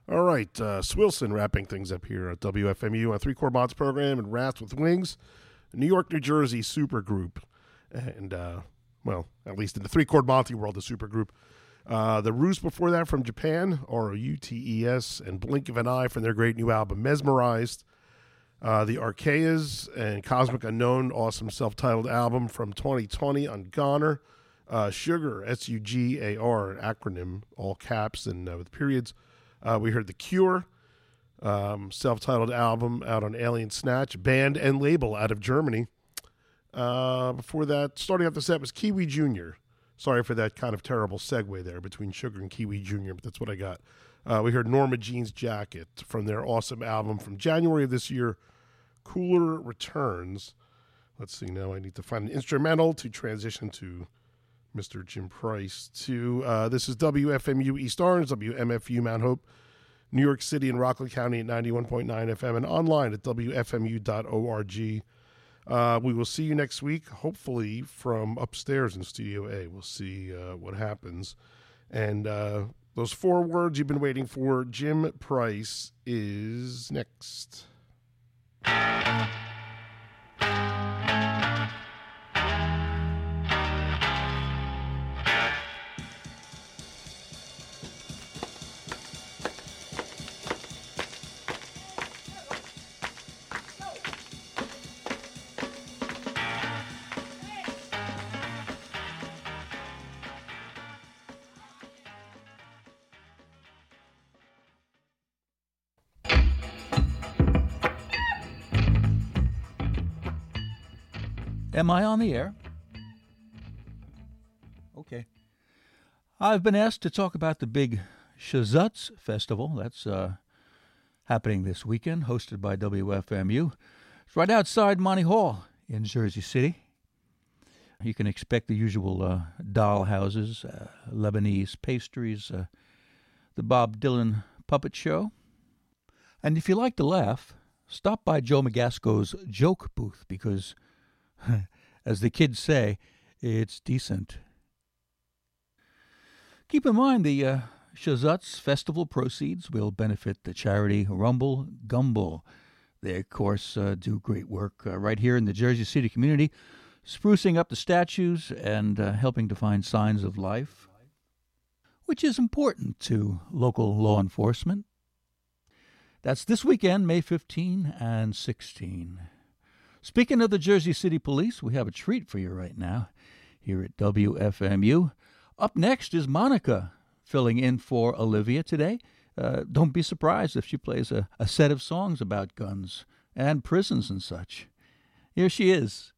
All right, Swilson wrapping things up here at WFMU on Three Chord Mods program and Rats with Wings, New York, New Jersey supergroup. And, well, at least in the Three Chord Monty world, the supergroup. The Roots before that from Japan, Routes, and Blink of an Eye from their great new album, Mesmerized. The Archaeas and Cosmic Unknown, awesome self-titled album from 2020 on Goner. Sugar, S-U-G-A-R, acronym, all caps and with periods. We heard The Cure, self-titled album out on Alien Snatch, band and label out of Germany. Before that, starting off the set was Kiwi Jr. Sorry for that kind of terrible segue there between Sugar and Kiwi Jr., but that's what I got. We heard Norma Jean's Jacket from their awesome album from January of this year, Cooler Returns. Let's see, now I need to find an instrumental to transition to Mr. Jim Price. This is WFMU East Orange, WMFU Mount Hope, New York City and Rockland County at 91.9 FM and online at WFMU.org. We will see you next week, hopefully from upstairs in Studio A. We'll see what happens. And those 4 words you've been waiting for, Jim Price is next. Am I on the air? Okay. I've been asked to talk about the big Shazutz Festival. That's happening this weekend, hosted by WFMU. It's right outside Monty Hall in Jersey City. You can expect the usual doll houses, Lebanese pastries, the Bob Dylan puppet show. And if you like to laugh, stop by Joe Magasco's joke booth because, as the kids say, it's decent. Keep in mind the Shazutz Festival proceeds will benefit the charity Rumble Gumble. They, of course, do great work right here in the Jersey City community, sprucing up the statues and helping to find signs of life, which is important to local law enforcement. That's this weekend, May 15 and 16. Speaking of the Jersey City Police, we have a treat for you right now here at WFMU. Up next is Monica, filling in for Olivia today. Don't be surprised if she plays a set of songs about guns and prisons and such. Here she is.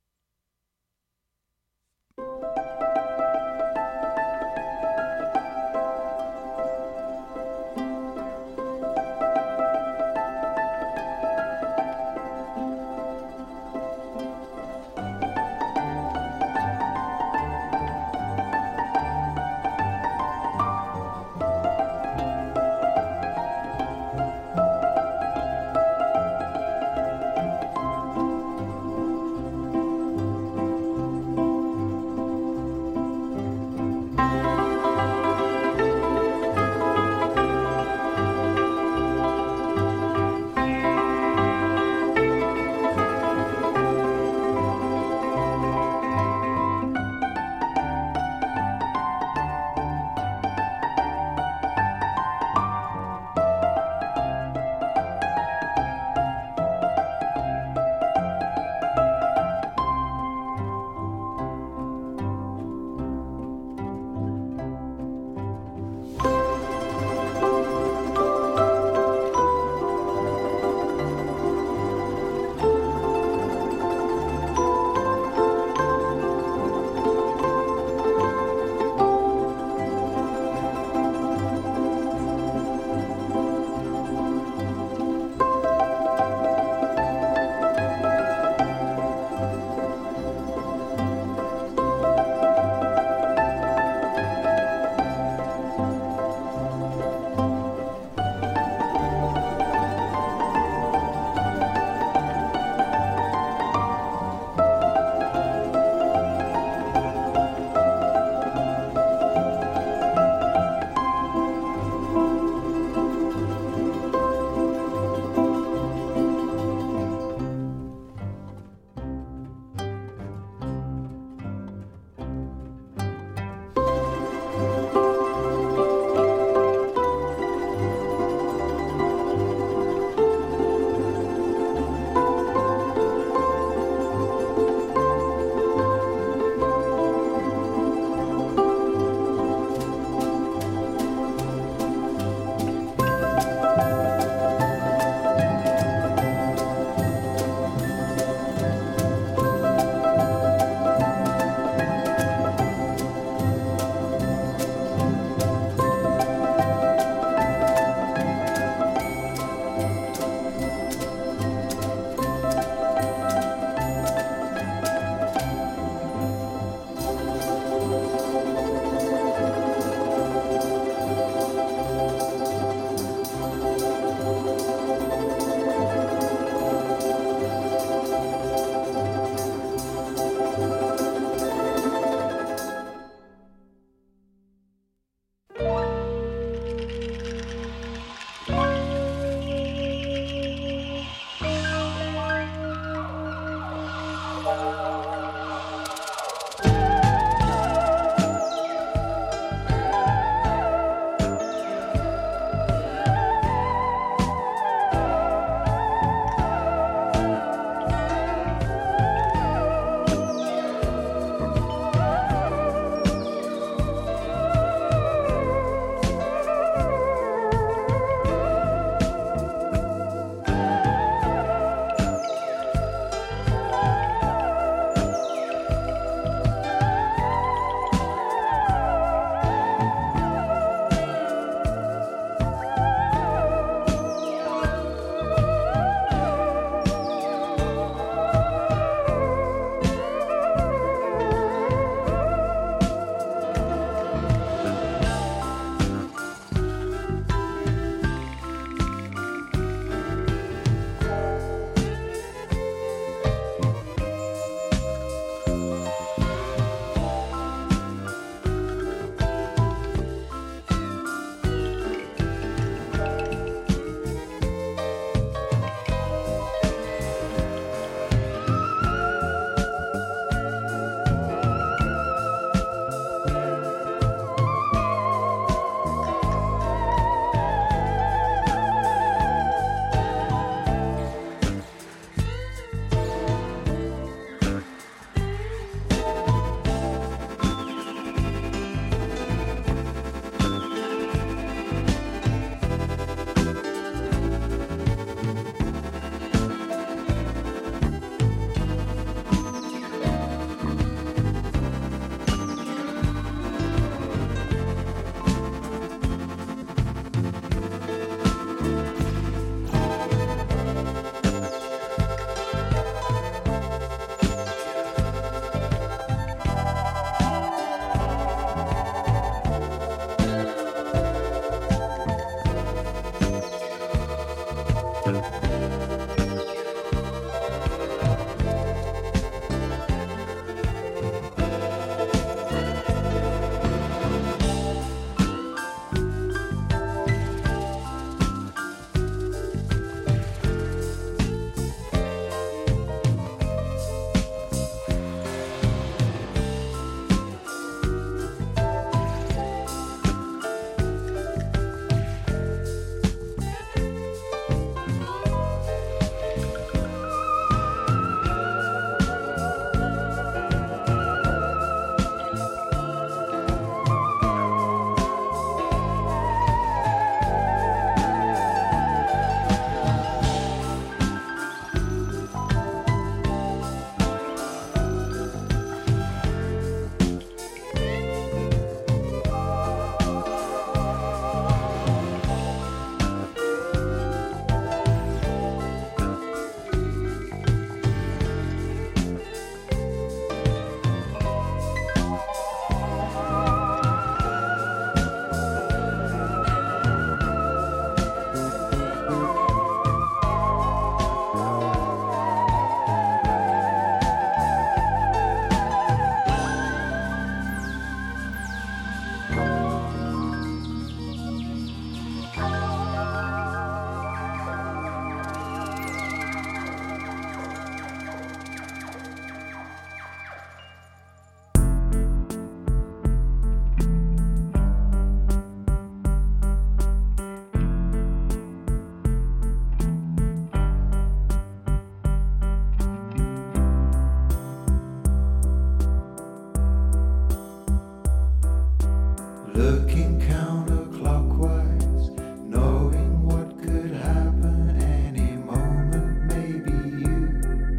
Looking counterclockwise, knowing what could happen any moment. Maybe you,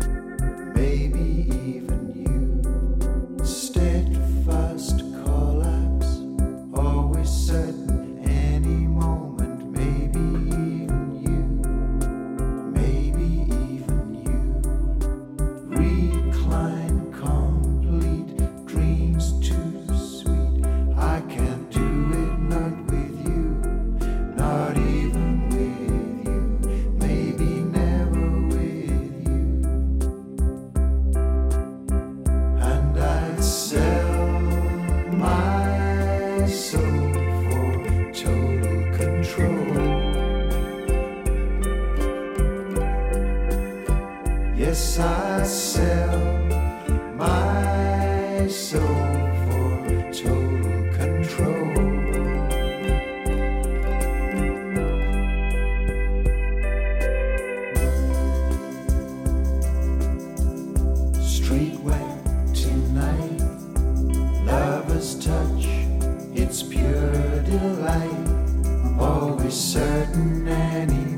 maybe even you. Steadfast collapse, always certain any moment. Maybe even you, maybe even you. Recline complete, dreams too sweet. I can't do it, not with you, not even with you, maybe never with you. And I'd sell my soul for total control. Yes, I sell my soul for total control. Street wet tonight, lover's touch, it's pure delight. Always certain any